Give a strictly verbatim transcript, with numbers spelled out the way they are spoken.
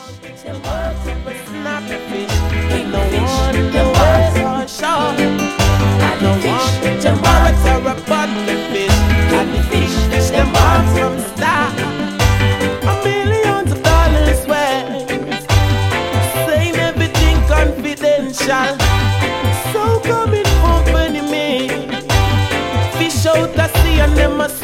Them want to snap the fish. Ain't no one in the world for sure. I no one to monitor upon the fish. And the fish, fish them want from the start. A millions of dollars worth, saying everything confidential. So coming company me, fish out the sea and them must